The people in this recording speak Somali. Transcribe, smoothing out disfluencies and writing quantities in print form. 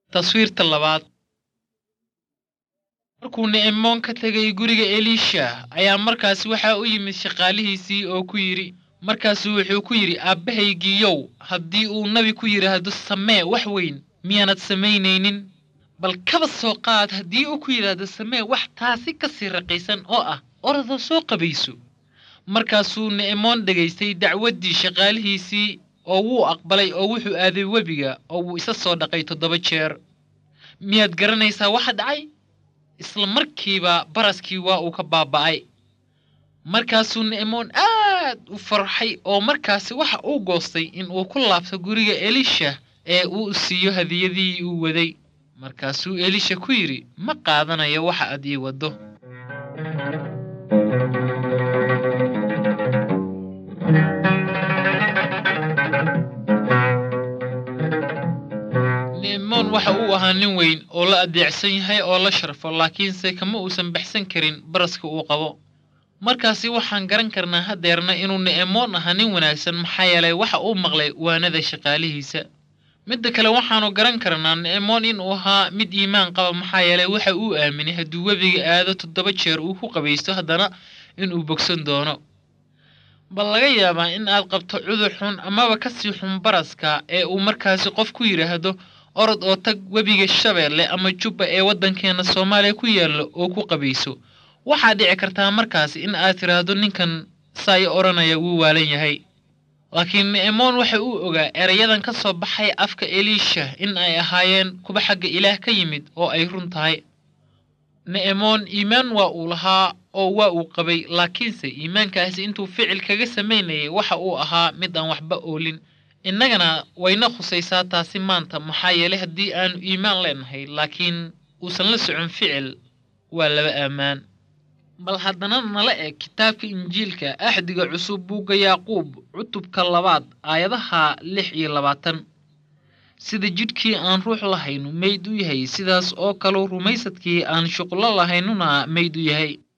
Taswiirta labaad. Markuu Ni'imoon ka tagay guriga Elisha ayaa markaas waxa u yimid shaqaalihiisii oo ku yiri wuxuu ku yiri aabahaygiiyow haddii uu nabi ku yiraahdo samee wax weyn miyaanad samaynaynin bal kaba soo qaad haddii uu ku yiraahdo samee wax taasi ka sii raqiisan oo ah orada soo qabayso markaasuu Ni'imoon dhageystay dacwadii shaqaalihiisii oo wuu aqbalay oo wuxuu aaday webiga oo wuu isa soo dhaqay 7 jeer miyaad garanaysaa waxa dhacay isla markiiba baraskii waa uu ka baaba'ay markaasuu Ni'imoon aad u farxay oo markaas waxa uu goostay in uu ku laabto guriga Elisha ee uu siiyo hadiyadii uu waday markaasuu Elisha ku yiri ma qaadanayo waxa aad ii wado Ni'imoon waxa uu ahaa nin weyn oo la adeecsan yahay oo la sharfo laakiinse kama uusan baxsan karin baraska uu qabo markaasi waxaan garan karnaa hadeerna inuu Ni'imoon ahaa nin wanaagsan maxaa yeelay waxa uu maqlay waanada shaqaalihiisa midda kale waxaanu garan karnaa Ni'imoon inuu ahaa mid iimaan qaba maxaa yeelay waxa uu aaminay hadduu webiga aado 7 jeer uu ku qabaysto haddana inuu bogsan doono bal laga yaabaa in aad qabto cudur xun amaba ka sii xun baraska ee uu markaasi qof ku yiraahdo orod oo tag webiga Shabeelle ama Jubba ee wadankeena Soomaaliya ku yaalo oo ku qabayso waxa dhici kartaa markaas in aad tiraahdo ninkan saay oranaya wuu waalan yahay laakiin Ni'imoon waxa uu ogaa erayadan ka soo baxay afka Elisha in ay ahaayeen kuba xagga Ilaah ka yimid oo ay run tahay Ni'imoon iimaan waa uu lahaa oo waa uu qabay laakiinse iimaankaasi intuu ficil kaga sameynayay waxa uu ahaa mid aan waxba oolin innagana wayna khusaysaa taasi maanta maxaa yeelay haddii aanu iimaan leenahay laakiin uusan la socon ficil waa laba aamaan bal haddana nala eeg kitaabka injiilka axdiga cusub buugga Yaaqoob cutubka 2 aayadaha 6 iyo 20 sida jidhkii aan ruux lahayn meyd u yahay sidaas oo kale rumaysadkii aan shuqlo lahaynuna meyd u yahay